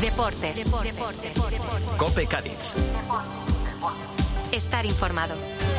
Deportes. COPE Cádiz. Estar informado.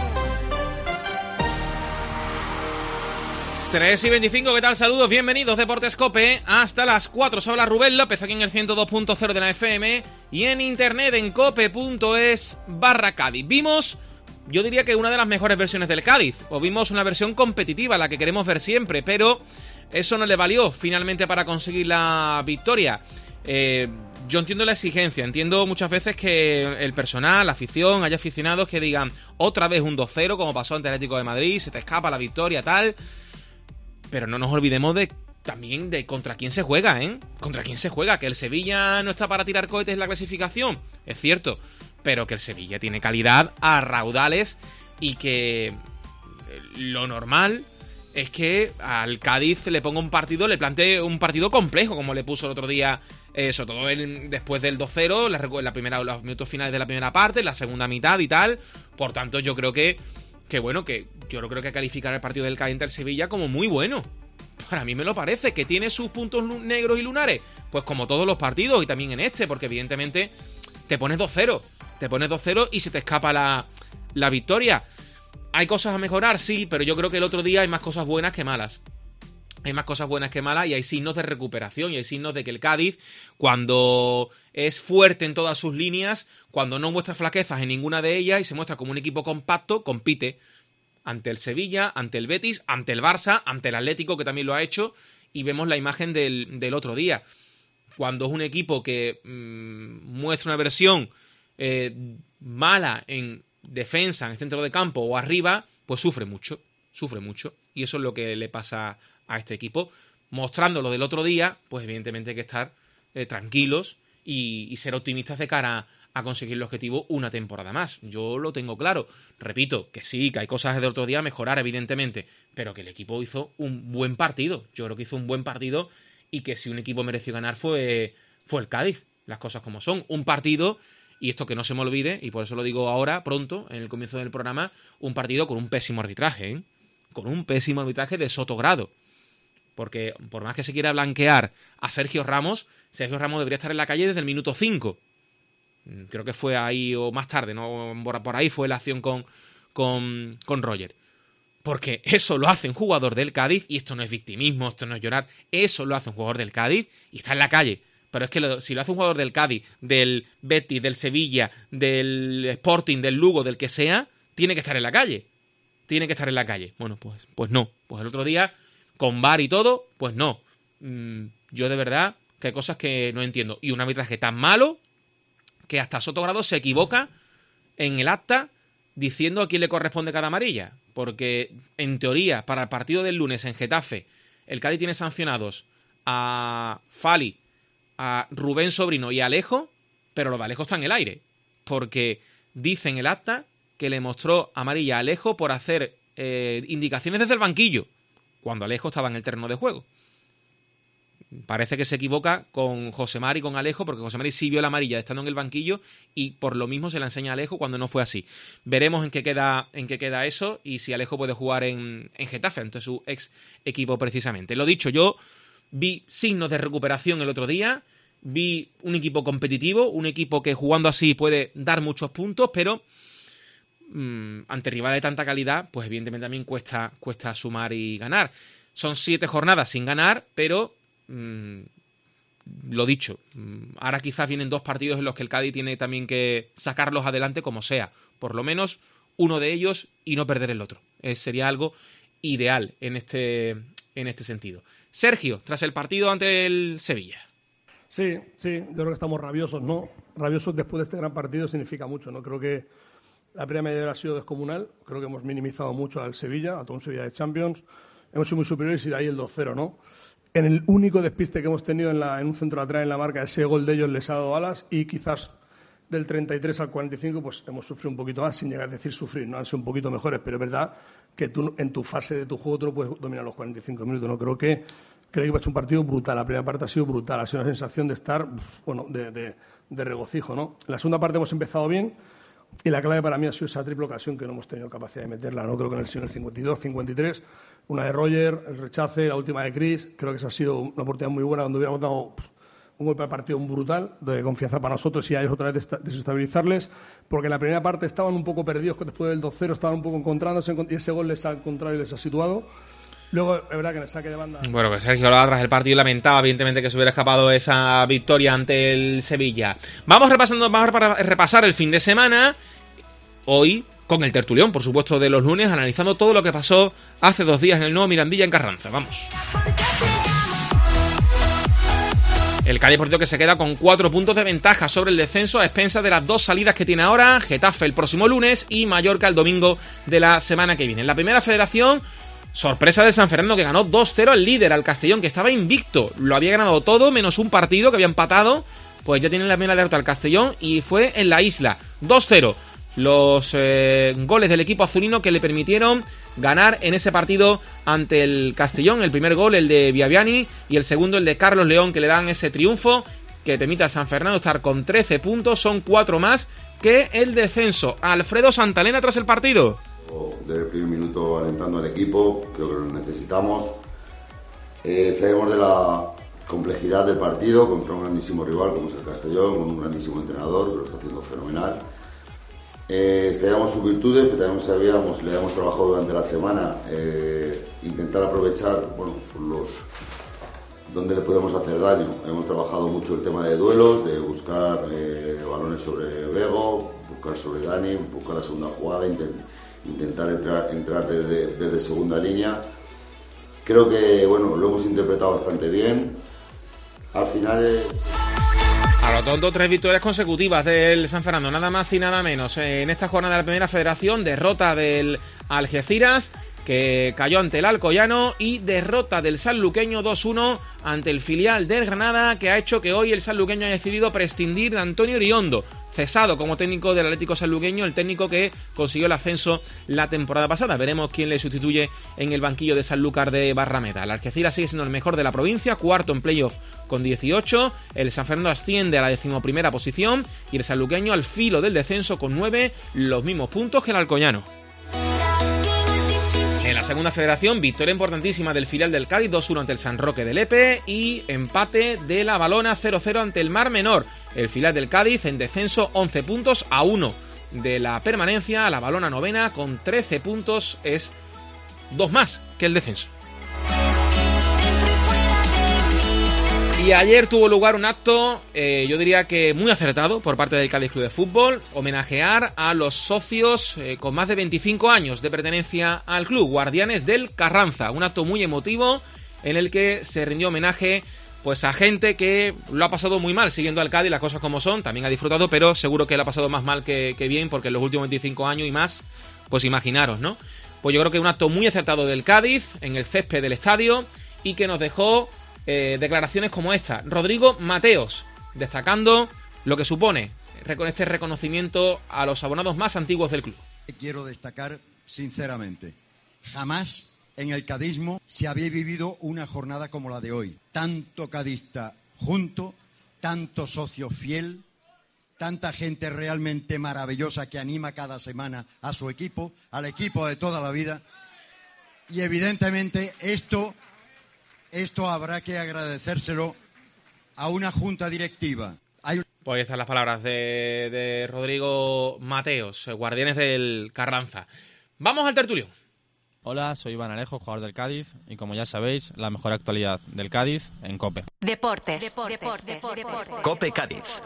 3:25, ¿qué tal? Saludos, bienvenidos, Deportes COPE, hasta las 4. Se habla Rubén López, aquí en el 102.0 de la FM y en internet en cope.es/Cádiz. Vimos, yo diría que una de las mejores versiones del Cádiz, o vimos una versión competitiva, la que queremos ver siempre, pero eso no le valió finalmente para conseguir la victoria. Yo entiendo la exigencia, entiendo muchas veces que el personal, la afición, haya aficionados que digan otra vez un 2-0, como pasó ante el Atlético de Madrid, se te escapa la victoria, tal. Pero no nos olvidemos también de contra quién se juega, ¿eh? Contra quién se juega, que el Sevilla no está para tirar cohetes en la clasificación, es cierto, pero que el Sevilla tiene calidad a raudales y que lo normal es que al Cádiz le ponga un partido, le plantee un partido complejo, como le puso el otro día, sobre todo después del 2-0, los minutos finales de la primera parte, la segunda mitad y tal. Por tanto, yo creo que yo no creo que calificar el partido del Cádiz ante el Sevilla como muy bueno. Para mí me lo parece, que tiene sus puntos negros y lunares, pues como todos los partidos y también en este, porque evidentemente te pones 2-0 y se te escapa la victoria. ¿Hay cosas a mejorar? Sí, pero yo creo que el otro día hay más cosas buenas que malas. Hay más cosas buenas que malas y hay signos de recuperación y hay signos de que el Cádiz, cuando es fuerte en todas sus líneas, cuando no muestra flaquezas en ninguna de ellas y se muestra como un equipo compacto, compite ante el Sevilla, ante el Betis, ante el Barça, ante el Atlético, que también lo ha hecho, y vemos la imagen del otro día. Cuando es un equipo que muestra una versión mala en defensa, en el centro de campo o arriba, pues sufre mucho. Y eso es lo que le pasa a este equipo. Mostrando lo del otro día, pues evidentemente hay que estar tranquilos y ser optimistas de cara a conseguir el objetivo una temporada más. Yo lo tengo claro. Repito, que sí, que hay cosas del otro día a mejorar, evidentemente, pero que el equipo hizo un buen partido. Yo creo que hizo un buen partido y que si un equipo mereció ganar fue el Cádiz. Las cosas como son. Un partido, y esto que no se me olvide, y por eso lo digo ahora, pronto, en el comienzo del programa, un partido con un pésimo arbitraje, ¿eh? Con un pésimo arbitraje de sotogrado. Porque por más que se quiera blanquear a Sergio Ramos debería estar en la calle desde el minuto 5. Creo que fue ahí o más tarde, ¿no? Por ahí fue la acción con Roger. Porque eso lo hace un jugador del Cádiz, y esto no es victimismo, esto no es llorar, eso lo hace un jugador del Cádiz y está en la calle. Pero es que si lo hace un jugador del Cádiz, del Betis, del Sevilla, del Sporting, del Lugo, del que sea, tiene que estar en la calle. Bueno, pues no. Pues el otro día, con VAR y todo, pues no. Yo de verdad que hay cosas que no entiendo. Y un arbitraje tan malo que hasta Sotogrado se equivoca en el acta diciendo a quién le corresponde cada amarilla. Porque, en teoría, para el partido del lunes en Getafe, el Cádiz tiene sancionados a Fali, a Rubén Sobrino y a Alejo, pero lo de Alejo está en el aire. Porque dice en el acta que le mostró amarilla a Alejo por hacer indicaciones desde el banquillo, cuando Alejo estaba en el terreno de juego. Parece que se equivoca con Josemar y con Alejo, porque Josemar sí vio la amarilla estando en el banquillo y por lo mismo se la enseña a Alejo cuando no fue así. Veremos en qué queda eso y si Alejo puede jugar en Getafe, ante su ex equipo precisamente. Lo dicho, yo vi signos de recuperación el otro día, vi un equipo competitivo, un equipo que jugando así puede dar muchos puntos, pero ante rivales de tanta calidad, pues evidentemente también cuesta sumar y ganar. Son 7 jornadas sin ganar, pero lo dicho, ahora quizás vienen 2 partidos en los que el Cádiz tiene también que sacarlos adelante como sea, por lo menos uno de ellos y no perder el otro. Sería algo ideal en este sentido. Sergio, tras el partido ante el Sevilla. Sí, yo creo que estamos rabiosos, ¿no? Rabiosos después de este gran partido significa mucho, ¿no? Creo que la primera media hora ha sido descomunal, creo que hemos minimizado mucho al Sevilla, a todo un Sevilla de Champions, hemos sido muy superiores y de ahí el 2-0, ¿no? En el único despiste que hemos tenido en un centro atrás en la marca, ese gol de ellos les ha dado alas y quizás del 33 al 45 pues hemos sufrido un poquito más, sin llegar a decir sufrir, ¿no? Han sido un poquito mejores, pero es verdad que tú en tu fase de tu juego tú no puedes dominar los 45 minutos, ¿no? Creo que ha hecho un partido brutal, la primera parte ha sido brutal, ha sido una sensación de estar, de regocijo, ¿no? En la segunda parte hemos empezado bien y la clave para mí ha sido esa triple ocasión que no hemos tenido capacidad de meterla, ¿no? Creo que en el 52, 53, una de Roger, el rechace, la última de Chris, creo que esa ha sido una oportunidad muy buena donde hubiéramos dado un golpe al partido brutal, de confianza para nosotros y a ellos otra vez desestabilizarles, porque en la primera parte estaban un poco perdidos, después del 2-0 estaban un poco encontrándose y ese gol les ha encontrado y les ha situado. Luego, es verdad que en el saque de banda... Bueno, que Sergio Lada tras el partido lamentaba evidentemente que se hubiera escapado esa victoria ante el Sevilla. Vamos a repasar el fin de semana, hoy con el tertulión, por supuesto, de los lunes, analizando todo lo que pasó hace 2 días en el nuevo Mirandilla en Carranza. Vamos. El Cádiz, por cierto, que se queda con 4 puntos de ventaja sobre el descenso a expensas de las 2 salidas que tiene ahora, Getafe el próximo lunes y Mallorca el domingo de la semana que viene. En la primera federación, sorpresa de San Fernando, que ganó 2-0 al líder, al Castellón, que estaba invicto. Lo había ganado todo, menos un partido que había empatado. Pues ya tiene la primera derrota al Castellón y fue en la isla. 2-0. Los goles del equipo azulino que le permitieron ganar en ese partido ante el Castellón. El primer gol, el de Biabiani, y el segundo, el de Carlos León, que le dan ese triunfo que permite a San Fernando estar con 13 puntos. Son 4 más que el descenso. Alfredo Santalena tras el partido. Desde el primer minuto alentando al equipo, creo que lo necesitamos. Sabemos de la complejidad del partido contra un grandísimo rival como es el Castellón, con un grandísimo entrenador que lo está haciendo fenomenal. Sabíamos sus virtudes, que también sabíamos, le hemos trabajado durante la semana, intentar aprovechar donde le podemos hacer daño. Hemos trabajado mucho el tema de duelos, de buscar balones sobre Bego, buscar sobre Dani, buscar la segunda jugada, intentar entrar desde segunda línea. Creo que lo hemos interpretado bastante bien. Al final... A lo tonto, 3 victorias consecutivas del San Fernando, nada más y nada menos. En esta jornada de la primera federación, derrota del Algeciras, que cayó ante el Alcoyano, y derrota del sanluqueño 2-1 ante el filial del Granada, que ha hecho que hoy el sanluqueño haya decidido prescindir de Antonio Iriondo, cesado como técnico del Atlético Sanluqueño, el técnico que consiguió el ascenso la temporada pasada. Veremos quién le sustituye en el banquillo de Sanlúcar de Barrameda. El Algeciras sigue siendo el mejor de la provincia, cuarto en playoff con 18, el San Fernando asciende a la 11ª posición y el sanluqueño al filo del descenso con 9, los mismos puntos que el Alcoyano. En la segunda federación, victoria importantísima del filial del Cádiz, 2-1 ante el San Roque de Lepe, y empate de la Valona 0-0 ante el Mar Menor. El filial del Cádiz en descenso, 11 puntos a 1 de la permanencia. La Valona novena con 13 puntos, es 2 más que el descenso. Y ayer tuvo lugar un acto, yo diría que muy acertado por parte del Cádiz Club de Fútbol, homenajear a los socios con más de 25 años de pertenencia al club, Guardianes del Carranza. Un acto muy emotivo en el que se rindió homenaje pues a gente que lo ha pasado muy mal siguiendo al Cádiz, las cosas como son, también ha disfrutado, pero seguro que lo ha pasado más mal que bien, porque en los últimos 25 años y más, pues imaginaros, ¿no? Pues yo creo que un acto muy acertado del Cádiz en el césped del estadio y que nos dejó declaraciones como esta. Rodrigo Mateos, destacando lo que supone este reconocimiento a los abonados más antiguos del club. Quiero destacar sinceramente, jamás en el cadismo se había vivido una jornada como la de hoy. Tanto cadista junto, tanto socio fiel, tanta gente realmente maravillosa que anima cada semana a su equipo, al equipo de toda la vida. Y evidentemente esto habrá que agradecérselo a una junta directiva. Pues estas son las palabras de Rodrigo Mateos, Guardianes del Carranza. Vamos al tertulión. Hola, soy Iván Alejo, jugador del Cádiz, y como ya sabéis, la mejor actualidad del Cádiz en COPE. Deportes. COPE Cádiz.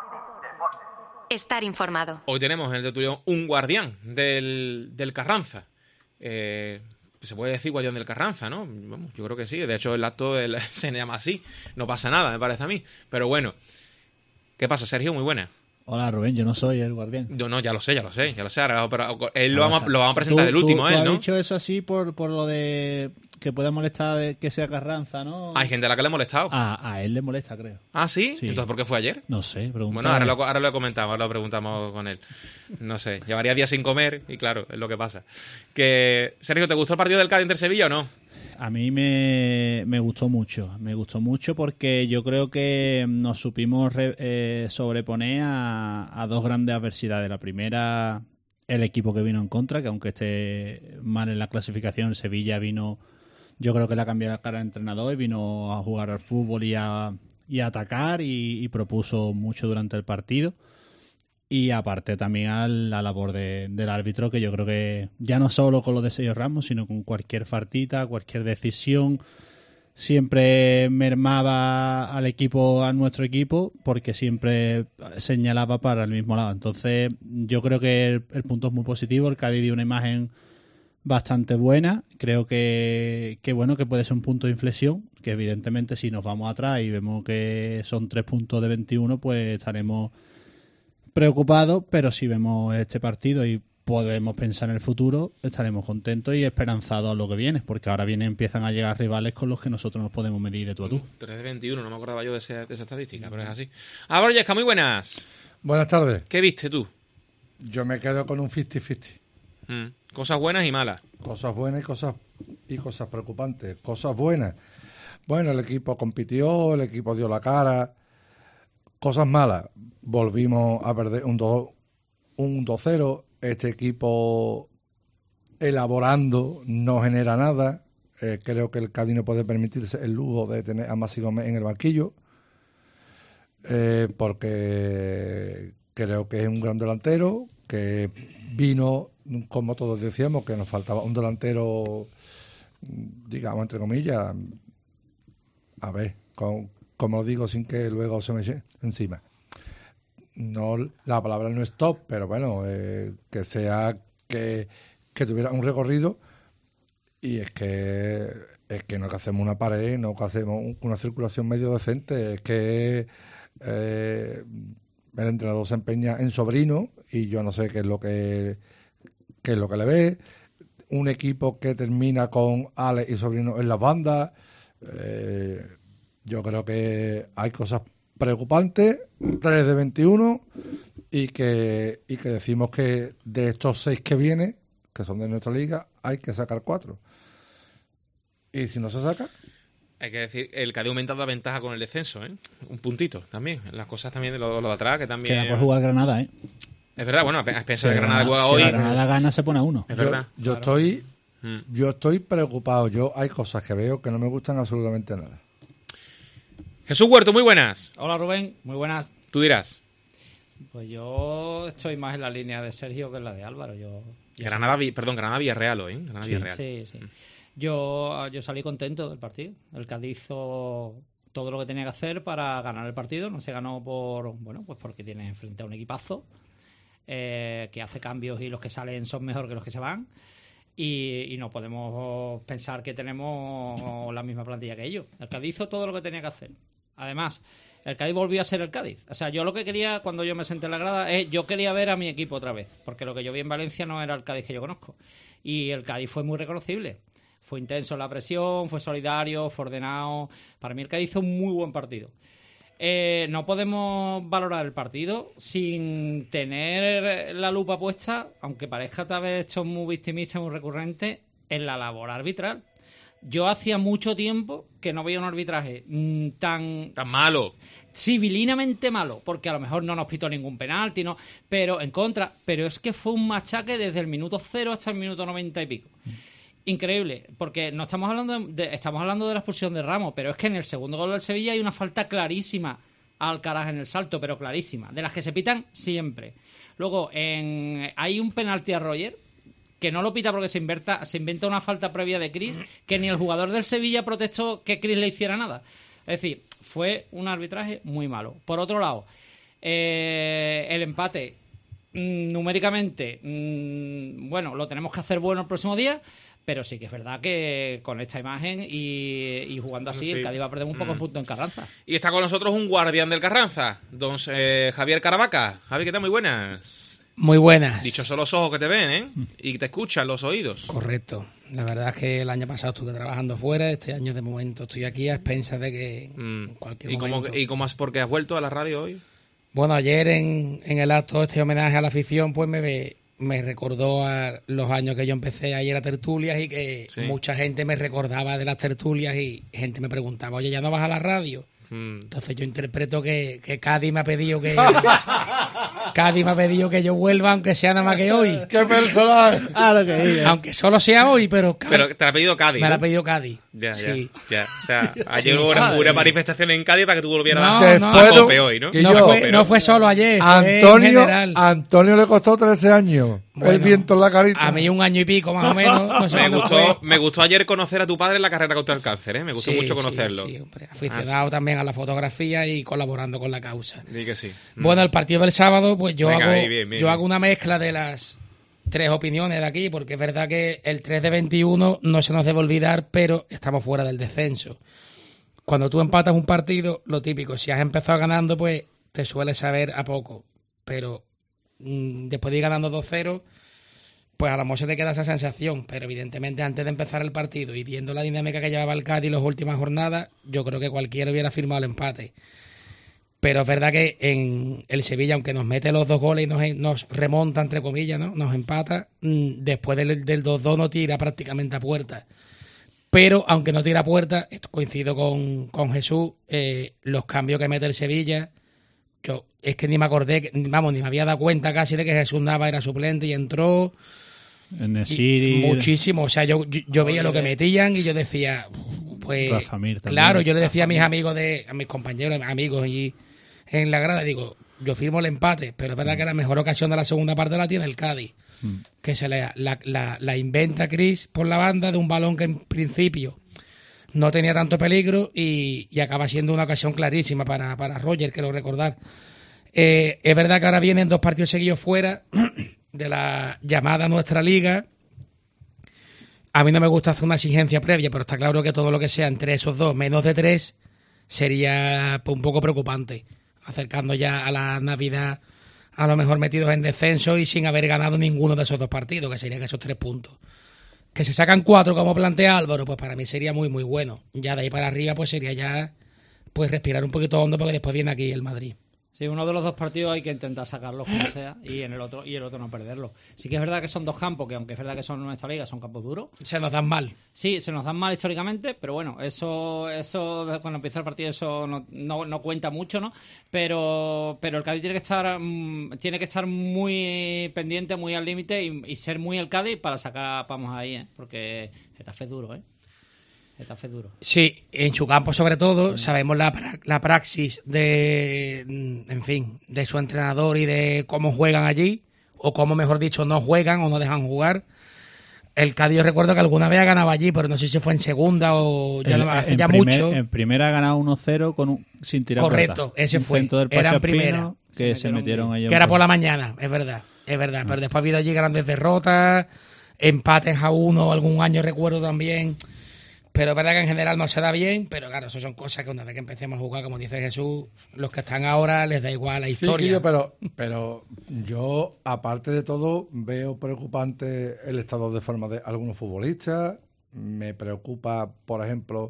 Estar informado. Hoy tenemos en el tertulión un guardián del Carranza. Se puede decir guardián del Carranza, ¿no? Vamos, yo creo que sí. De hecho, el acto se llama así. No pasa nada, me parece a mí. Pero bueno. ¿Qué pasa, Sergio? Muy buena. Hola, Rubén. Yo no soy el guardián. Yo no, ya lo sé. Ahora, pero él lo vamos a presentar el último, él, ¿no? ¿Tú has dicho eso así por lo de que pueda molestar que sea Carranza, ¿no? Hay gente a la que le ha molestado. A él le molesta, creo. ¿Ah, sí? Sí. Entonces, ¿por qué fue ayer? No sé, Bueno, ahora lo comentamos, ahora lo preguntamos con él. No sé, llevaría días sin comer y claro, es lo que pasa. Sergio, ¿te gustó el partido del Cádiz Inter Sevilla o no? A mí me gustó mucho porque yo creo que nos supimos sobreponer a dos grandes adversidades. La primera, el equipo que vino en contra, que aunque esté mal en la clasificación, Sevilla vino, yo creo que le ha cambiado la cara al entrenador y vino a jugar al fútbol y a y a atacar y propuso mucho durante el partido. Y aparte también a la labor del árbitro, que yo creo que ya no solo con lo de Sergio Ramos, sino con cualquier faltita, cualquier decisión, siempre mermaba al equipo, a nuestro equipo, porque siempre señalaba para el mismo lado. Entonces yo creo que el punto es muy positivo. El Cádiz dio una imagen bastante buena. Creo que bueno, que puede ser un punto de inflexión, que evidentemente si nos vamos atrás y vemos que son 3 puntos de 21, pues estaremos preocupados, pero si vemos este partido y podemos pensar en el futuro, estaremos contentos y esperanzados a lo que viene, porque ahora empiezan a llegar rivales con los que nosotros nos podemos medir de tú a tú. 3 de 21, no me acordaba yo de esa estadística, pero es así. Álvaro Yesca, muy buenas. Buenas tardes. ¿Qué viste tú? Yo me quedo con un 50-50. Cosas buenas y malas. Cosas buenas y cosas preocupantes. Cosas buenas. Bueno, el equipo compitió, el equipo dio la cara. Cosas malas. Volvimos a perder un 2-0. Este equipo elaborando no genera nada. Creo que el Cádiz no puede permitirse el lujo de tener a Maxi Gómez en el banquillo. Porque creo que es un gran delantero, que vino, como todos decíamos, que nos faltaba un delantero, digamos, entre comillas, a ver, como lo digo sin que luego se me eche encima. No, la palabra no es top, pero bueno, que sea que tuviera un recorrido, y es que no que hacemos una pared, no que hacemos una circulación medio decente, es que el entrenador se empeña en Sobrino y yo no sé qué es lo que le ve. Un equipo que termina con Alex y Sobrino en las bandas. Yo creo que hay cosas preocupantes, 3 de 21, y que decimos que de estos 6 que vienen, que son de nuestra liga, hay que sacar 4. Y si no se saca... Hay que decir, el Cádiz ha aumentado la ventaja con el descenso, ¿eh? Un puntito también. Las cosas también de lo de atrás, que también... Queda por jugar Granada, ¿eh? Es verdad, bueno, a pensar que Granada juega hoy... Si Granada gana, se pone a 1. Es verdad. Yo estoy preocupado. Hay cosas que veo que no me gustan absolutamente nada. Jesús Huerto, muy buenas. Hola Rubén, muy buenas. Tú dirás. Pues yo estoy más en la línea de Sergio que en la de Álvaro. Granada-Villarreal hoy, ¿eh? Granada-Villarreal. Sí. Yo salí contento del partido. El Cádiz hizo todo lo que tenía que hacer para ganar el partido. No se ganó pues porque tiene frente a un equipazo que hace cambios y los que salen son mejor que los que se van. Y no podemos pensar que tenemos la misma plantilla que ellos. El Cádiz hizo todo lo que tenía que hacer. Además, el Cádiz volvió a ser el Cádiz. O sea, yo lo que quería cuando yo me senté en la grada es yo quería ver a mi equipo otra vez, porque lo que yo vi en Valencia no era el Cádiz que yo conozco. Y el Cádiz fue muy reconocible. Fue intenso en la presión, fue solidario, fue ordenado. Para mí el Cádiz hizo un muy buen partido. No podemos valorar el partido sin tener la lupa puesta, aunque parezca tal vez esto muy victimista, muy recurrente, en la labor arbitral. Yo hacía mucho tiempo que no veía un arbitraje tan malo, civilinamente malo, porque a lo mejor no nos pitó ningún penalti, pero en contra, pero es que fue un machaque desde el minuto 0 hasta el minuto 90 y pico. Increíble, porque no estamos hablando estamos hablando de la expulsión de Ramos, pero es que en el segundo gol del Sevilla hay una falta clarísima a Alcaraz en el salto, pero clarísima, de las que se pitan siempre. Luego hay un penalti a Roger que no lo pita porque se inventa una falta previa de Cris, que ni el jugador del Sevilla protestó que Cris le hiciera nada. Es decir, fue un arbitraje muy malo. Por otro lado, el empate numéricamente, lo tenemos que hacer bueno el próximo día, pero sí que es verdad que con esta imagen y jugando así, el Cádiz va a perder un poco en punto en Carranza. Y está con nosotros un guardián del Carranza, don Javier Caravaca. Javi, ¿qué tal? Muy buenas. Muy buenas. Dichos son los ojos que te ven, ¿eh? Y te escuchan los oídos. Correcto. La verdad es que el año pasado estuve trabajando fuera, este año de momento estoy aquí a expensas de que en cualquier momento... ¿Y cómo por qué has vuelto a la radio hoy? Bueno, ayer en el acto este homenaje a la afición, pues me recordó a los años que yo empecé a ir a tertulias y que mucha gente me recordaba de las tertulias y gente me preguntaba, oye, ¿ya no vas a la radio? Entonces yo interpreto que Cádiz me ha pedido que yo vuelva, aunque sea nada más que hoy. ¡Qué personaje! Aunque solo sea hoy, pero te lo ha pedido Cádiz. Me lo ha pedido Cádiz. Ya. O sea, Sí, ayer hubo una manifestación en Cádiz para que tú volvieras a tope hoy, ¿no? No fue solo ayer, fue en general. Antonio le costó 13 años. Bueno, el viento en la carita. A mí 1 año y pico, más o menos. No sé me gustó ayer conocer a tu padre en la carrera contra el cáncer, ¿eh? Me gustó mucho conocerlo. Sí, hombre, aficionado también a la fotografía y colaborando con la causa. Di que sí. Bueno, el partido del sábado, pues yo hago una mezcla de las 3 opiniones de aquí, porque es verdad que el 3 de 21 no se nos debe olvidar, pero estamos fuera del descenso. Cuando tú empatas un partido, lo típico, si has empezado ganando, pues te suele saber a poco, pero después de ir ganando 2-0, pues a lo mejor se te queda esa sensación, pero evidentemente antes de empezar el partido y viendo la dinámica que llevaba el Cádiz las últimas jornadas, yo creo que cualquiera hubiera firmado el empate. Pero es verdad que en el Sevilla, aunque nos mete los 2 goles y nos remonta, entre comillas, ¿no? Nos empata, después del 2-2 no tira prácticamente a puerta. Pero, aunque no tira a puerta, coincido con Jesús, los cambios que mete el Sevilla, yo es que ni me acordé, ni me había dado cuenta casi de que Jesús Nava era suplente y entró. Muchísimo, o sea, yo veía lo que metían y yo decía, pues, claro, yo le decía a mis amigos, a mis compañeros, amigos y en la grada, digo, yo firmo el empate, pero es verdad que la mejor ocasión de la segunda parte la tiene el Cádiz, que se la inventa Chris por la banda de un balón que en principio no tenía tanto peligro y acaba siendo una ocasión clarísima para Roger, quiero recordar. Es verdad que ahora vienen 2 partidos seguidos fuera de la llamada nuestra liga. A mí no me gusta hacer una exigencia previa, pero está claro que todo lo que sea entre esos 2, menos de 3, sería un poco preocupante, acercando ya a la Navidad, a lo mejor metidos en descenso y sin haber ganado ninguno de esos 2 partidos, que serían esos 3 puntos. Que se sacan 4, como plantea Álvaro, pues para mí sería muy, muy bueno. Ya de ahí para arriba, pues sería ya pues respirar un poquito hondo, porque después viene aquí el Madrid. Sí, uno de los 2 partidos hay que intentar sacarlo como sea y el otro no perderlo. Sí que es verdad que son 2 campos que, aunque es verdad que son nuestra liga, son campos duros. Se nos dan mal. Sí, se nos dan mal históricamente, pero bueno, eso cuando empieza el partido eso no cuenta mucho, ¿no? Pero el Cádiz tiene que estar muy pendiente, muy al límite y ser muy el Cádiz para sacar vamos ahí, ¿eh? Porque Getafe es duro, ¿eh? Getafe duro. Sí, en su campo sobre todo, sabemos la praxis de su entrenador y de cómo juegan allí, o cómo, mejor dicho, no juegan o no dejan jugar. El Cádiz, yo recuerdo que alguna vez ha ganado allí, pero no sé si fue en segunda o hace ya mucho. En primera ha ganado 1-0 sin tirar. Correcto, ese fue. Era en primera. Que se metieron ellos. Que era por la mañana, es verdad. Pero después ha habido allí grandes derrotas, empates a 1 algún año recuerdo también. Pero es verdad que en general no se da bien, pero claro, eso son cosas que una vez que empecemos a jugar, como dice Jesús, los que están ahora les da igual la historia. Sí, pero yo, aparte de todo, veo preocupante el estado de forma de algunos futbolistas. Me preocupa, por ejemplo,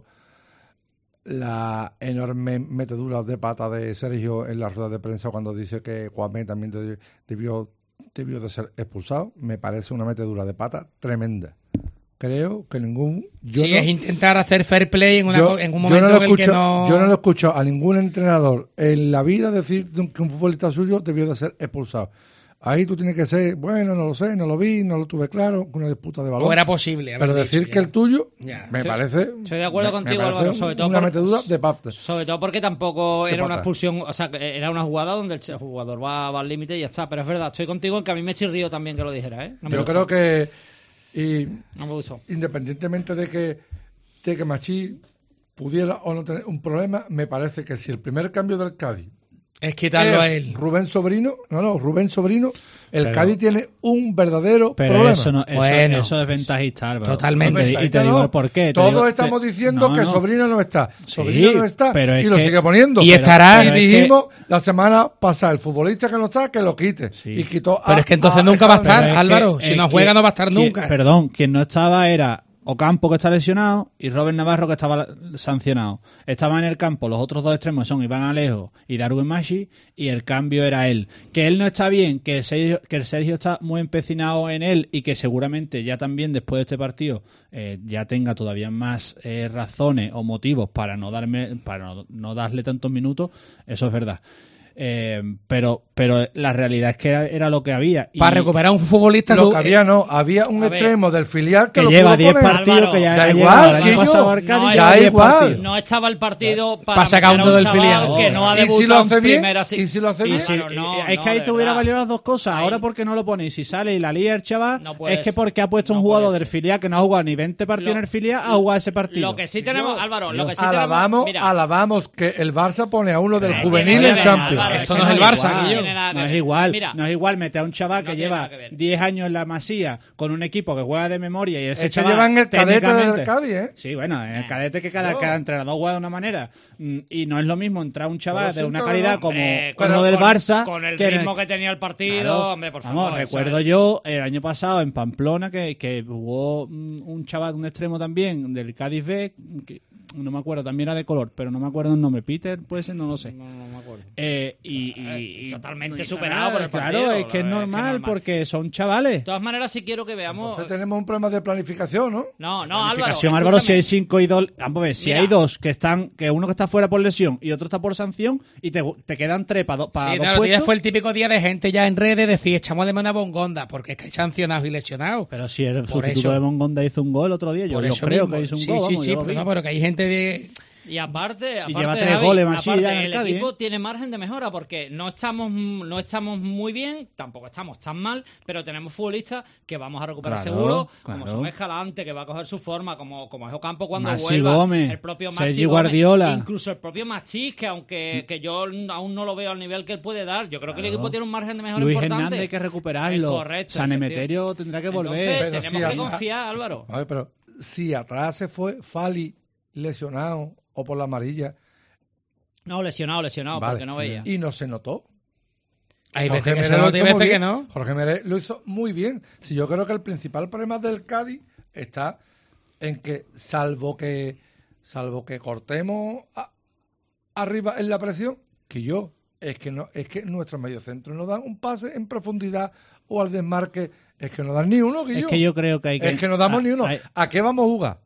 la enorme metedura de pata de Sergio en la rueda de prensa cuando dice que Juanmé también debió de ser expulsado. Me parece una metedura de pata tremenda. Creo que es intentar hacer fair play en un momento en el que no... Yo no lo escucho a ningún entrenador en la vida decir que un futbolista suyo debió de ser expulsado. Ahí tú tienes que ser, bueno, no lo sé, no lo vi, no lo tuve claro, una disputa de balón. O era posible. Pero decir que el tuyo, parece... Estoy de acuerdo contigo, Álvaro, sobre todo una metedura de pata. Sobre todo porque tampoco era una expulsión, o sea, era una jugada donde el jugador va al límite y ya está. Pero es verdad, estoy contigo en que a mí me chirrió también que lo dijera, ¿eh? Yo creo que... Y no me gustó. Independientemente de que Machí pudiera o no tener un problema, me parece que si el primer cambio del Cádiz es quitarlo a él, Rubén Sobrino, el Cádiz tiene un verdadero problema. Eso es ventajista, Álvaro. Totalmente. Y te digo por qué. Todos estamos diciendo que Sobrino no está. Sobrino no está pero y lo sigue poniendo. Y estará. Y dijimos la semana pasada, el futbolista que no está, que lo quite. Sí. Y quitó pero es que entonces nunca va a estar, Álvaro. Si no juega no va a estar nunca. Perdón, quien no estaba era Ocampo, que está lesionado, y Robert Navarro, que estaba sancionado. Estaban en el campo los otros 2 extremos, son Iván Alejo y Darwin Mashi, y el cambio era él. Que él no está bien, que el Sergio está muy empecinado en él, y que seguramente ya también después de este partido ya tenga todavía más razones o motivos para no darle tantos minutos, eso es verdad. Pero la realidad es que era lo que había. Para recuperar un futbolista... Lo que había no, había un extremo del filial que lo lleva pudo 10 poner. partidos, Álvaro, que ya da ha igual, llegado, que el año pasado al Cádiz, ya da 10 igual. partidos. No estaba el partido para sacar uno del filial. Que no ha ¿Y si lo debutado hace en bien? primera. ¿Y si lo hace bien? Es que ahí te hubiera valido las dos cosas. Ahora, ¿por qué no lo ponéis? Si sale y la lía el chaval, es que porque ha puesto un jugador del filial que no ha jugado ni 20 partidos en el filial, ha jugado ese partido. Lo que sí tenemos, Álvaro, lo que sí alabamos, tenemos... Mira, alabamos que el Barça pone a uno del juvenil en Champions. Álvaro, esto no es el Barça, No es igual. No es igual meter a un chaval que lleva 10 años en la Masía con un equipo que juega de memoria y ese Es que chaval llevan el cadete del técnicamente- Cádiz, ¿eh? Sí, bueno, en el cadete que cada entrenador juega de una manera. Y no es lo mismo entrar un chaval de una calidad como uno del Barça. Con el que ritmo que tenía el partido, Claro. hombre, por Vamos, favor. recuerdo yo el año pasado en Pamplona que hubo un chaval, un extremo también del Cádiz B, que no me acuerdo, también era de color, pero no me acuerdo el nombre. Peter, puede ser, no lo sé. No me acuerdo. Y totalmente no hizo superado nada, por el claro, partido. es que es normal porque son chavales. De todas maneras, sí quiero que veamos... Entonces tenemos un problema de planificación, ¿no? No, Planificación, Álvaro, Álvaro, si hay escúchame. 5 y 2, vamos a ver, si Mira. hay dos que uno que está fuera por lesión y otro está por sanción y te quedan 3 para dos Sí, dos no, el día puestos. fue el típico día de gente ya en redes decir, echamos de mano a Bongonda, porque es que hay sancionados y lesionados. Pero si el Por sustituto eso- de Mongonda hizo un gol otro día, yo Por lo eso creo mismo. que hizo un Sí, gol. sí, vamos, sí, yo lo pero vi. no, pero que hay gente de... Y aparte lleva 3 Javi, goles, Marchilla, aparte, ya en el el Cádiz, equipo ¿eh? tiene margen de mejora porque no estamos muy bien, tampoco estamos tan mal, pero tenemos futbolistas que vamos a recuperar Claro, seguro, claro. como son Escalante, que va a coger su forma, como es Ocampo cuando Maxi vuelva, Gómez, el propio Sergi Maxi Gómez, Guardiola. incluso el propio Machís, que aunque que yo aún no lo veo al nivel que él puede dar, yo creo que el equipo tiene un margen de mejora Luis importante. Hernández hay que recuperarlo. Correcto, San efectivamente. Emeterio tendrá que volver. Entonces, Pero tenemos sí, que además- confiar, Álvaro. A ver, pero si atrás se fue Fali lesionado o por la amarilla, No, lesionado, vale, porque no veía. y no se notó. Hay Jorge veces que Mérez se lo nota y hizo muy veces que bien. no. Jorge Mérez lo hizo muy bien. Si yo creo que el principal problema del Cádiz está en que salvo que cortemos arriba en la presión, es que nuestro mediocentro no dan un pase en profundidad o al desmarque, es que no dan ni uno, Es que yo creo que hay que... es que no damos ni uno. hay- ¿A qué vamos a jugar?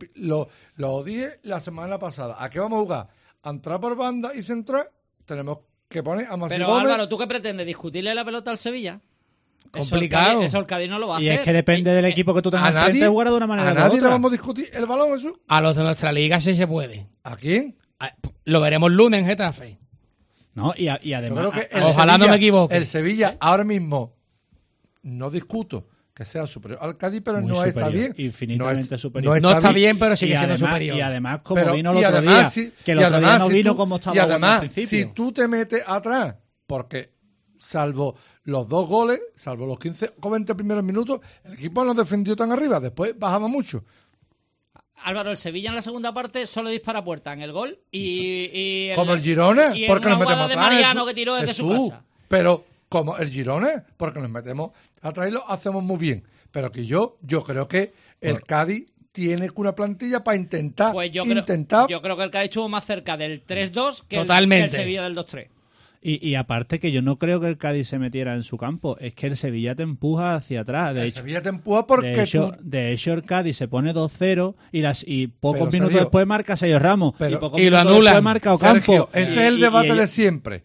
Lo dije la semana pasada. ¿A qué vamos a jugar? A entrar por banda y centrar. Tenemos que poner a Maxi Pero Gómez. Álvaro, ¿tú qué pretendes? ¿Discutirle la pelota al Sevilla? Complicado. Eso el Cádiz no lo va a Y hacer. es que depende del equipo que tú tengas enfrente, jugar de una manera a o de nadie otra. le vamos a discutir el balón, Jesús. A los de nuestra liga sí se puede. ¿A quién? Lo veremos lunes en Getafe. No, y Yo además... creo que el Ojalá no Sevilla- me equivoque. El Sevilla ahora mismo, no discuto que sea superior al Cádiz, pero muy no está superior, bien. infinitamente no superior. No está bien, pero sigue Y siendo además- superior. Y además, como Pero- vino el y otro además, día, si- que el y otro día además, no si vino tú- como estaba y jugando al además, principio. si tú te metes atrás, porque salvo los 2 goles, salvo los 15 o 20 primeros minutos, el equipo no defendió tan arriba, después bajaba mucho. Álvaro, el Sevilla en la segunda parte solo dispara a puerta en el gol y en Como la- el Girona, y en porque una nos metemos jugada de atrás. Mariano Jesús. que tiró desde su Jesús, casa. Pero como el Girona, porque nos metemos atrás y lo hacemos muy bien. Pero que yo creo que el Cádiz tiene una plantilla para intentar. Pues yo intentar. creo que el Cádiz estuvo más cerca del 3-2 que Totalmente. el Sevilla del 2-3. Y aparte que yo no creo que el Cádiz se metiera en su campo, es que el Sevilla te empuja hacia atrás. De el hecho, Sevilla te empuja porque de hecho, el Cádiz se pone 2-0 y pocos Pero, minutos Sergio, después marca Sergio Ramos. pero- Y pocos y lo minutos anulan. después marca Sergio, Ocampo. ese es el debate de ellos- siempre.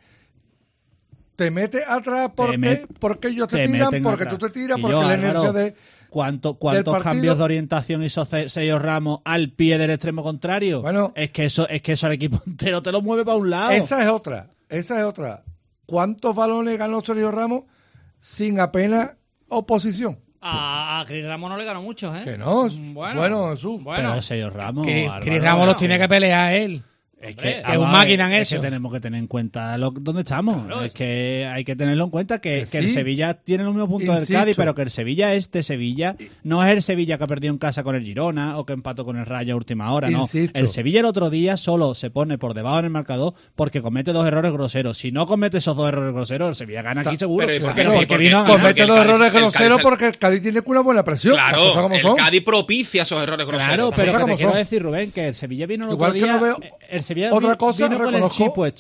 Te metes atrás porque ellos te te tiran, meten porque atrás. tú te tiras, Y porque yo, la Álvaro, inercia de... ¿Cuántos partido- cambios de orientación hizo Sergio Ramos al pie del extremo contrario? Bueno, es que eso al equipo entero te lo mueve para un lado. Esa es otra. ¿Cuántos balones ganó Sergio Ramos sin apenas oposición? A Cris Ramos no le ganó muchos, ¿eh? Que no. Bueno, Jesús. Pero Sergio Ramos... Chris Álvaro, Ramos los tiene que pelear él. Es Hombre, que es un máquina en es eso. que tenemos que tener en cuenta dónde estamos. Claro, es que hay que tenerlo en cuenta que sí. el Sevilla tiene los mismos puntos del Insisto. Cádiz, pero que el Sevilla Sevilla no es el Sevilla que ha perdido en casa con el Girona o que empató con el Rayo a última hora, no. Insisto. El Sevilla el otro día solo se pone por debajo en el marcador porque comete 2 errores groseros. Si no comete esos 2 errores groseros, el Sevilla gana aquí seguro. Pero ¿y por qué Pero no? porque ¿Y por qué? vino a Porque ganar. Comete el 2 Cádiz- errores el Cádiz groseros sal- porque el Cádiz tiene una buena presión. Las cosas Claro, como el son. Cádiz propicia esos errores groseros. Claro, pero cosas que te como quiero son. decir, Rubén, que el Sevilla vino el Igual otro que día. no veo El Sevilla otra cosa, vino con el reconozco- chip puesto.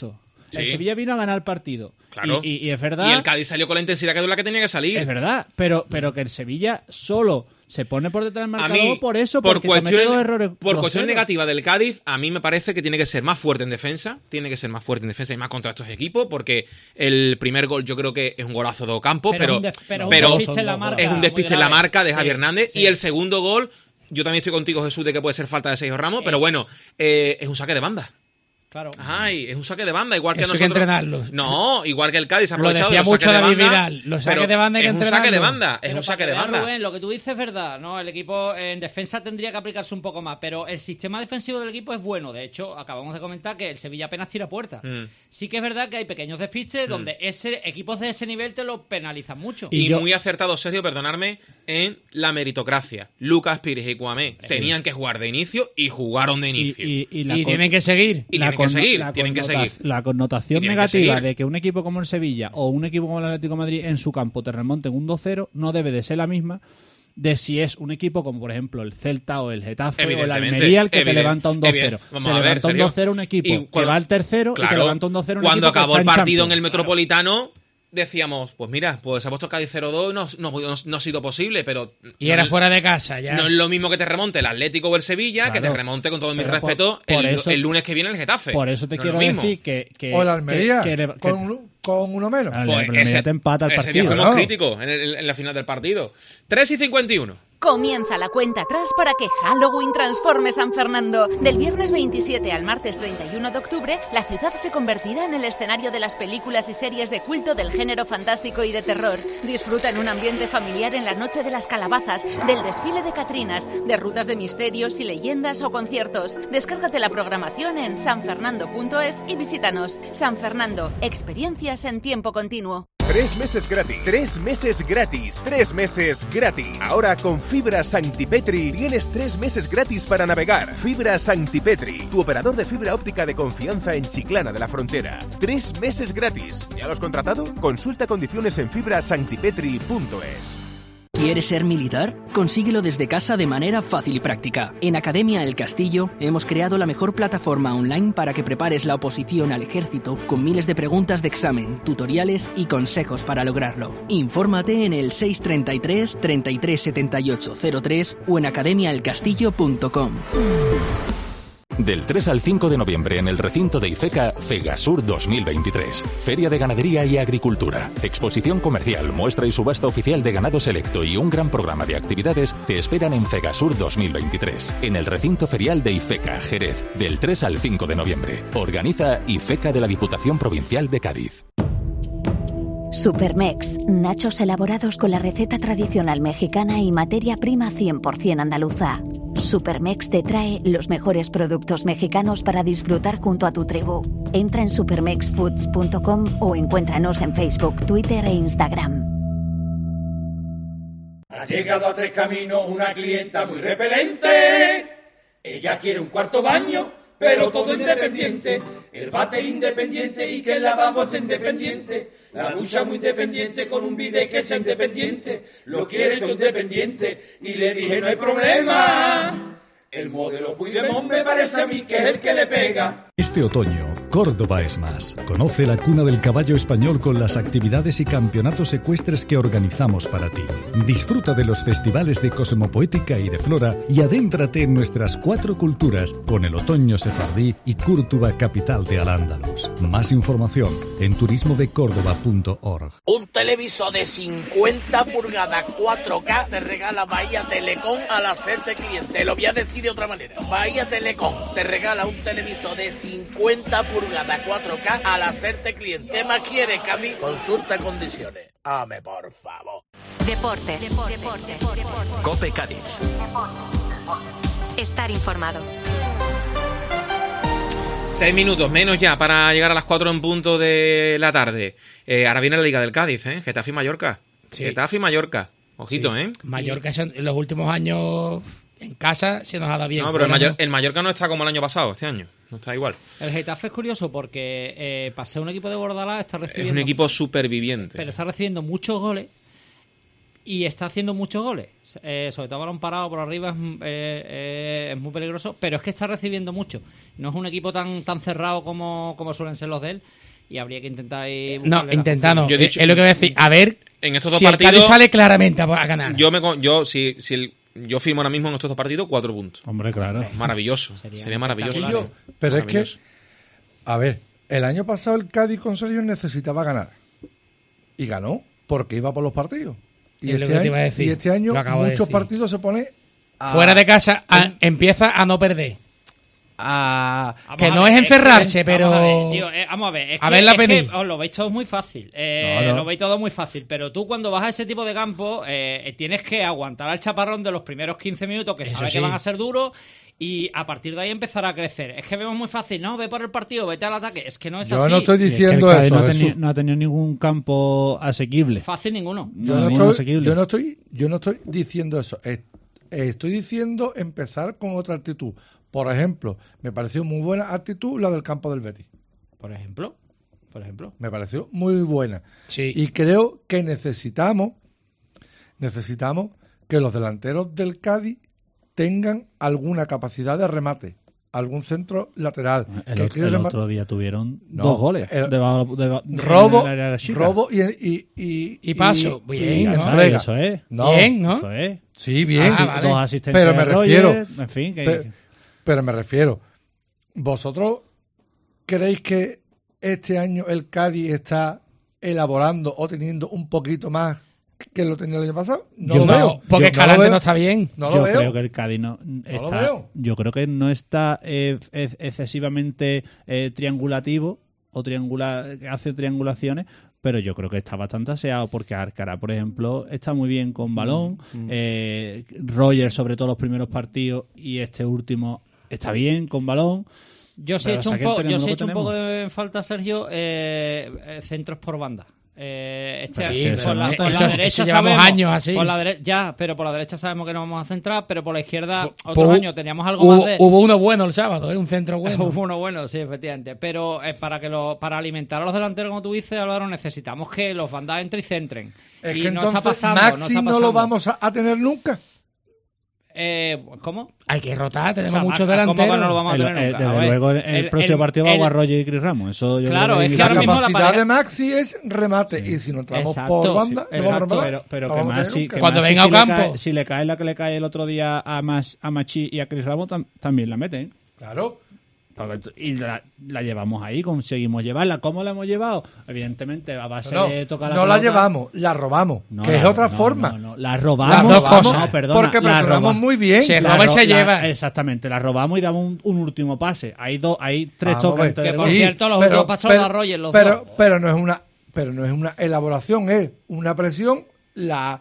El Sevilla vino a ganar el partido. Claro. Y es verdad. Y el Cádiz salió con la intensidad que es la que tenía que salir. Es verdad, pero que el Sevilla solo se pone por detrás del marcador por eso, por porque comete dos errores. Por cuestión negativa del Cádiz, a mí me parece que tiene que ser más fuerte en defensa. Tiene que ser más fuerte en defensa y más contra estos equipos, porque el primer gol yo creo que es un golazo de Ocampo, pero es un despiste en la marca de Javier Hernández. Sí. Y el segundo gol, yo también estoy contigo, Jesús, de que puede ser falta de Sergio Ramos, pero bueno, es un saque de banda. Claro. Ay, es un saque de banda, igual que eso nosotros. Hay que entrenarlo. No, igual que el Cádiz ha aprovechado lo decía de los mucho saques de David banda. Vidal. Los saques de banda hay que entrenarlo. Es un saque de banda, es pero un saque de banda. Rubén, lo que tú dices es verdad, ¿no? El equipo en defensa tendría que aplicarse un poco más, pero el sistema defensivo del equipo es bueno. De hecho, acabamos de comentar que el Sevilla apenas tira puerta. Sí que es verdad que hay pequeños despistes donde equipos de ese nivel te lo penalizan mucho. Y muy acertado, Sergio, perdonarme, en la meritocracia. Lucas Pires y Cuamé tenían que jugar de inicio y jugaron de inicio. Y tienen que seguir. Y tienen que seguir. La connotación negativa de que un equipo como el Sevilla o un equipo como el Atlético de Madrid en su campo te remonten un 2-0 no debe de ser la misma de si es un equipo como por ejemplo el Celta o el Getafe o el Almería el que te levanta un 2-0. Te levanta un 2-0 un equipo que va al tercero y te levanta un 2-0 un equipo cuando acabó que el está partido en el Metropolitano decíamos, pues mira, pues se ha puesto el Cádiz 0-2 y no ha sido posible, pero... Y era fuera de casa, ya. No es lo mismo que te remonte el Atlético o el Sevilla, que te remonte, con todo mi respeto, el lunes que viene el Getafe. Por eso te quiero decir que... O el Almería, con uno menos. Pues Almería te empata el partido. Ese día fuimos críticos en la final del partido. 3:51. Comienza la cuenta atrás para que Halloween transforme San Fernando. Del viernes 27 al martes 31 de octubre, la ciudad se convertirá en el escenario de las películas y series de culto del género fantástico y de terror. Disfruta en un ambiente familiar en la noche de las calabazas, del desfile de catrinas, de rutas de misterios y leyendas o conciertos. Descárgate la programación en sanfernando.es y visítanos. San Fernando, experiencias en tiempo continuo. 3 meses gratis, 3 meses gratis, 3 meses gratis. Ahora con Fibra Santipetri tienes 3 meses gratis para navegar. Fibra Santipetri, tu operador de fibra óptica de confianza en Chiclana de la Frontera. 3 meses gratis. ¿Ya lo has contratado? Consulta condiciones en fibrasantipetri.es. ¿Quieres ser militar? Consíguelo desde casa de manera fácil y práctica. En Academia El Castillo hemos creado la mejor plataforma online para que prepares la oposición al ejército con miles de preguntas de examen, tutoriales y consejos para lograrlo. Infórmate en el 633 33 78 03 o en academiaelcastillo.com. Del 3 al 5 de noviembre en el recinto de IFECA, Fegasur 2023. Feria de Ganadería y Agricultura. Exposición comercial, muestra y subasta oficial de ganado selecto y un gran programa de actividades te esperan en Fegasur 2023. En el recinto ferial de IFECA, Jerez. Del 3 al 5 de noviembre. Organiza IFECA de la Diputación Provincial de Cádiz. Supermex, nachos elaborados con la receta tradicional mexicana y materia prima 100% andaluza. Supermex te trae los mejores productos mexicanos para disfrutar junto a tu tribu. Entra en supermexfoods.com o encuéntranos en Facebook, Twitter e Instagram. Ha llegado a Tres Caminos una clienta muy repelente. Ella quiere un cuarto baño, pero todo independiente. El váter independiente y que el lavabo esté independiente. La ducha muy independiente con un bidet que sea independiente. Lo quiere todo independiente. Y le dije, no hay problema. El modelo Puigdemont me parece a mí que es el que le pega. Este otoño, Córdoba es más. Conoce la cuna del caballo español con las actividades y campeonatos ecuestres que organizamos para ti. Disfruta de los festivales de cosmopoética y de flora y adéntrate en nuestras 4 culturas con el otoño sefardí y Córdoba, capital de Al-Ándalus. Más información en turismodecórdoba.org. Un televisor de 50 pulgadas 4K te regala Bahía Telecom al hacerte cliente. Lo voy a decir de otra manera. Bahía Telecom te regala un televisor de 50 pulgadas 4K al hacerte cliente. ¿Qué más quieres, Cami? Consulta condiciones. Ame, por favor. Deportes. COPE Cádiz. Estar informado. 6 minutos, menos ya, para llegar a las 4 en punto de la tarde. Ahora viene la Liga del Cádiz, Getafe y Mallorca. Sí. Getafe y Mallorca. Ojito, sí. Mallorca en los últimos años en casa se nos ha dado bien. No, pero el Mallorca no está como el año pasado, este año. No está igual. El Getafe es curioso porque para ser un equipo de Bordalás está recibiendo... Es un equipo superviviente. Pero está recibiendo muchos goles y está haciendo muchos goles. Sobre todo balón parado por arriba es muy peligroso, pero es que está recibiendo mucho. No es un equipo tan cerrado como suelen ser los de él. y habría que intentar ir No, intentar no. Yo he dicho- Es lo que voy a decir. A ver En estos dos si el partidos Cádiz sale claramente a ganar. Yo firmo ahora mismo en estos dos partidos 4 puntos. Hombre, claro. Maravilloso. Sería maravilloso. Pero es que, Maravilloso. a ver, el año pasado el Cádiz con Sergio necesitaba ganar. Y ganó porque iba por los partidos. Y, Es lo que te iba a decir. y este año Lo acabo de muchos decir. partidos se pone Fuera de casa empieza a no perder. Que no es encerrarse, pero... Vamos a ver, es A verla que venir. os lo veis todo muy fácil. No. Lo veis todo muy fácil. Pero tú cuando vas a ese tipo de campo tienes que aguantar al chaparrón de los primeros 15 minutos que Eso sabes sí. que van a ser duros y a partir de ahí empezar a crecer. Es que vemos muy fácil, no, ve por el partido, vete al ataque. Es que no es Yo así. no estoy diciendo Es que el Cádiz eso, Jesús. no ha tenido ningún campo asequible. Fácil ninguno. Yo no, ninguno estoy, asequible. yo no estoy diciendo eso. Estoy diciendo empezar con otra actitud. Por ejemplo, me pareció muy buena actitud la del campo del Betis. Por ejemplo. Me pareció muy buena. Sí. Y creo que necesitamos que los delanteros del Cádiz tengan alguna capacidad de remate, algún centro lateral. El otro día tuvieron No, 2 goles. Robo en el área chica. robo y paso. Bien, y ¿no? entrega. Eso es. No, Bien, ¿no? Eso es. Sí, bien. vale. 2 asistencias Pero me de refiero, Roger, en fin, pero me refiero, ¿vosotros creéis que este año el Cádiz está elaborando o teniendo un poquito más que lo tenía el año pasado? No Yo lo no, veo. porque Yo Escalante lo veo. no está bien. No yo lo veo. creo que el Cádiz no está. veo. Yo creo que no está excesivamente triangulativo o hace triangulaciones, pero yo creo que está bastante aseado porque Alcaraz, por ejemplo, está muy bien con balón. Roger, sobre todo los primeros partidos, y este último está bien con balón. Yo sí he Pero hecho, saquen, tenemos lo que un poco tenemos. de falta, Sergio, centros por banda. Sí, por la eso derecha llevamos sabemos, años así. pero por la derecha sabemos que nos vamos a centrar, pero por la izquierda otros Pues, años teníamos algo más de... Hubo uno bueno el sábado, un centro bueno. Hubo uno bueno, sí, efectivamente. Pero para alimentar a los delanteros, como tú dices, Álvaro, necesitamos que los bandas entren y centren. Es y que no entonces está pasando, Maxi no no, está lo pasando. vamos a tener nunca. ¿Cómo? Hay que rotar, tenemos O sea, muchos ¿cómo delanteros. no lo vamos a tener nunca? A Desde ver, luego, en el próximo partido va a jugar Roger y Chris Ramos. Eso yo Claro, creo es que La ahora mismo la capacidad pareja- de Maxi es remate. Y si no entramos Exacto, por banda, sí, no vamos a exacto. rematar. Pero No que vamos a tener Maxi, nunca. que Cuando Maxi, venga si le Ocampo. cae- si le cae la que le cae el otro día a Machi y a Chris Ramos, también la meten. Claro. Y la llevamos ahí, conseguimos llevarla. ¿Cómo la hemos llevado? Evidentemente, a base No, de tocar no la pelota. llevamos, la robamos. No, que es la- otra no, forma. no, la robamos. Las dos cosas. No, perdona, Porque la presionamos roba- muy bien. Se La roba y se ro- lleva. Exactamente, la robamos y damos un último pase. Hay tres Vamos a toques ver. antes Que de por gol. cierto, los últimos pasos los da Roger, los dos. pero no es una elaboración, es una presión, la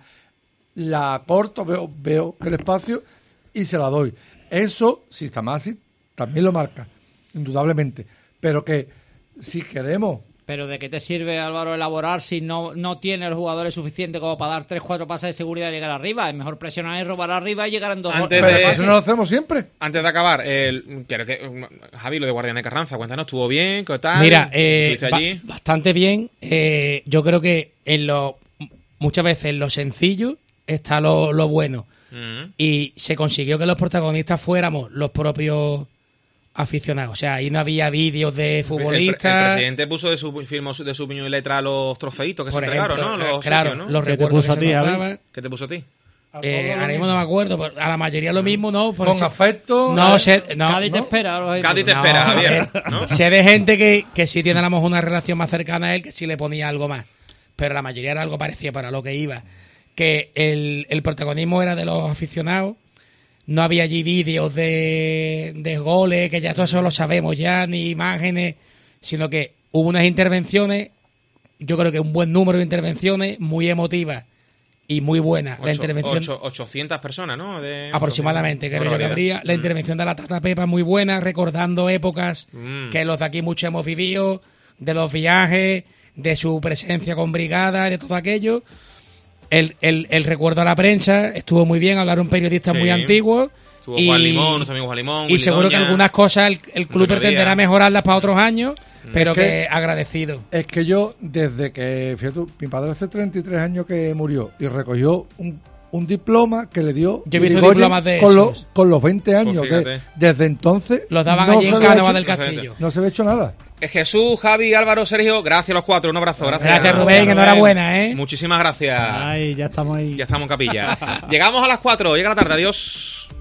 corto, veo el espacio y se la doy. Eso, si está más así, también lo marca, indudablemente. Pero que si queremos... Pero ¿de qué te sirve, Álvaro, elaborar si no tiene los jugadores suficientes como para dar 3-4 pases de seguridad y llegar arriba? Es mejor presionar y robar arriba y llegar en dos Antes goles. Pero eso no lo hacemos siempre. Antes de acabar, creo que Javi, lo de Guardián de Carranza, cuéntanos, ¿estuvo bien? ¿Qué tal? Mira, ¿Estuviste allí? bastante bien. Yo creo que muchas veces en lo sencillo está lo bueno. Y se consiguió que los protagonistas fuéramos los propios aficionados. O sea, ahí no había vídeos de futbolistas. El presidente puso firmó de su puño y letra los trofeitos que Por se entregaron, ejemplo, ¿no? Los claro, obsequios, ¿no? los ¿Qué te recuerdos puso que a ti, se Javi? notaban. ¿Qué te puso a ti? Ahora mismo no me acuerdo, pero a la mayoría lo mismo, ¿no? Por Con eso- afecto. No, Cádiz te espera. Cádiz te espera, Javier, ¿no? Sé de gente que sí tiene a lo mejor una relación más cercana a él, que sí le ponía algo más. Pero la mayoría era algo parecido para lo que iba. Que el protagonismo era de los aficionados. No había allí vídeos de goles, que ya todo eso lo sabemos ya, ni imágenes, sino que hubo unas intervenciones, yo creo que un buen número de intervenciones, muy emotivas y muy buenas. La intervención 800 personas, ¿no? aproximadamente, creo yo que habría. La intervención de la Tata Pepa muy buena, recordando épocas que los de aquí mucho hemos vivido, de los viajes, de su presencia con brigada, de todo aquello. El recuerdo a la prensa estuvo muy bien, hablaron periodistas Sí. muy antiguos. Estuvo Juan Limón, nuestro amigo Juan Limón. Y Willy seguro que Doña, algunas cosas el club Antonio pretenderá Díaz. mejorarlas para otros años, pero Es que, que- agradecido. Es que yo, desde que, fíjate tú, mi padre hace 33 años que murió y recogió un diploma que le dio Yo he visto Irigoyen diplomas de con esos. con los 20 años. Pues Desde entonces los daban allí en Cánovas del hecho, Castillo. no se había hecho nada. Jesús, Javi, Álvaro, Sergio, gracias a los cuatro. Un abrazo. Gracias Rubén, enhorabuena, ¿eh? Muchísimas gracias. Ay, ya estamos ahí. Ya estamos en capilla. Llegamos a las 4, llega la tarde, adiós.